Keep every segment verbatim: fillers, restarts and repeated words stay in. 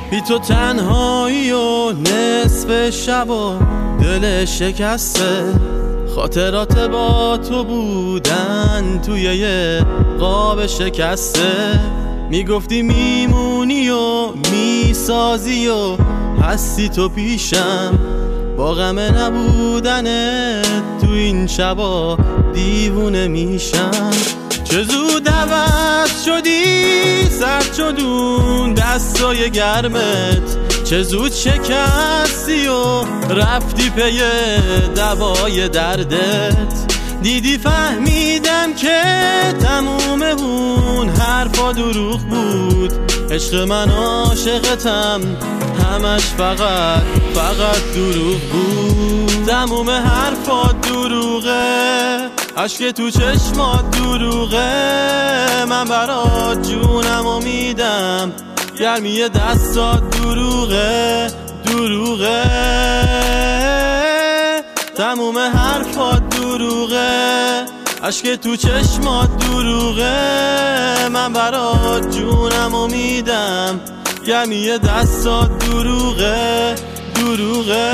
بی تو تنهایی و نصف شبا دل شکسته، خاطرات با تو بودن توی یه قاب شکسته. میگفتی میمونی و میسازی و هستی تو پیشم، با غم نبودنت تو این شبا دیوونه میشم. چه زود عوض شدی سرد شدون دستای گرمت، چه زود شکستی و رفتی پی دوای دردت. دیدی فهمیدم که تموم اون حرفا دروغ بود، عشق من عاشقتم همش فقط فقط دروغ بود. تموم حرفات دروغه، عشق تو چشمات دروغه، من برات جونمو میدم، گرمی دستات دروغه دروغه. تموم حرفات دروغه، عشق تو چشمات دروغه، من برات جونمو میدم، گرمی دستات دروغه دروغه.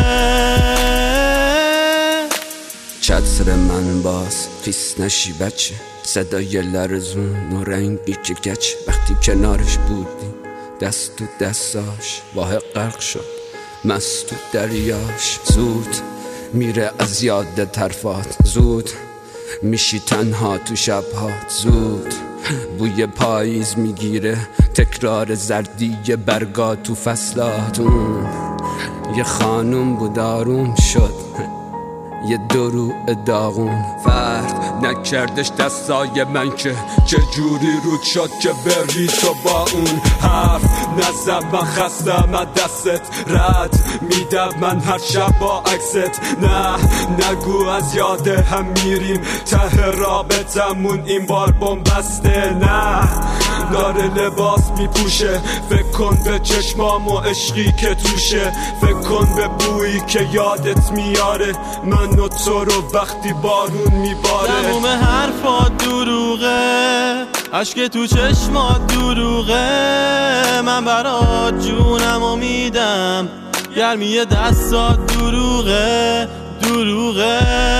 چتر من باز خیس نشی بچه، صدای لرزون و رنگی که گچ. وقتی کنارش بودی دست تو دستاش، واه غرق شد مست تو دریاش. زود میره از یاد طرفات، زود میشی تنها تو شبهات، زود بوی پاییز میگیره تکرار زردی برگا تو فصلات. یه خانوم بود آروم شد یه دروع داغون، فرق نکردش دستای من که چه جوری رود شد که بری تو با اون حرف نزد. من خستم از دستت رد میدم من هر شب با عکست. نه نگو از یاد هم میریم ته رابطمون این بار بنبسته. نه داره لباس میپوشه، فکر کن به چشمام و عشقی که توشه، فکر کن به بویی که یادت میاره من و تو رو وقتی بارون میباره. تموم حرفات دروغه، عشق تو چشمات دروغه، من برات جونمو میدم، گرمی دستات دروغه دروغه.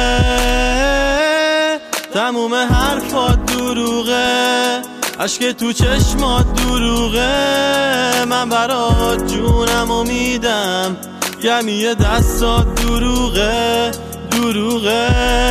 تموم حرفات دروغه، عشق تو چشمات دروغه، من برات جونمو میدم، گرمی دستات دروغه دروغه.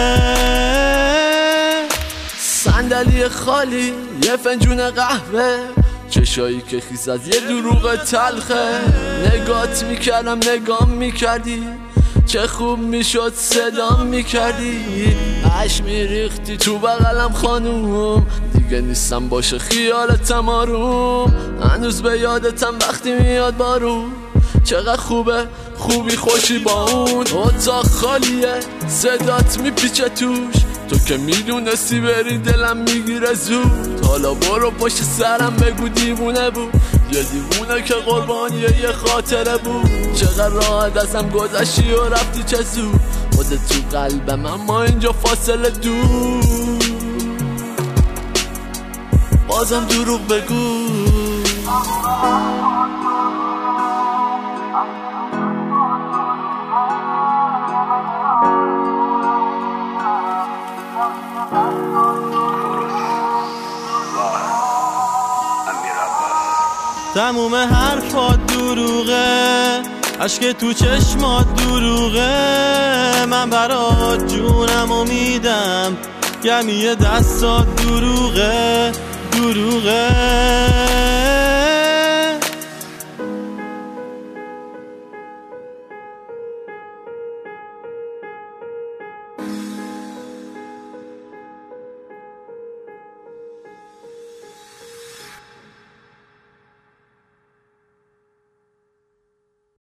صندلی خالی یه فنجون قهوه، چشایی که خیس از یه دروغ تلخه. نگات میکردم نگام میکردی، چه خوب میشد صدام میکردی. عشق میریختی تو بغلم خانوم، دیگه نیستم باشه خیالتم آروم. هنوز به یادتم وقتی میاد بارون، چقدر خوبه خوبی خوشی با اون. اتاق خالیه صدات میپیچه توش، تو که میدونستی بری دلم میگیره زود. حالا برو پشت سرم بگو دیوونه بود، یه دیوونه که قربانی یه خاطره بود. چقدر راحت ازم گذشتی و رفتی چه زود، خودت تو قلبم اما اینجا فاصله دور. بازم دروغ بگو. تموم حرفات دروغه، عشق تو چشمات دروغه، من برات جونمو میدم، گرمی دستات دروغه دروغه.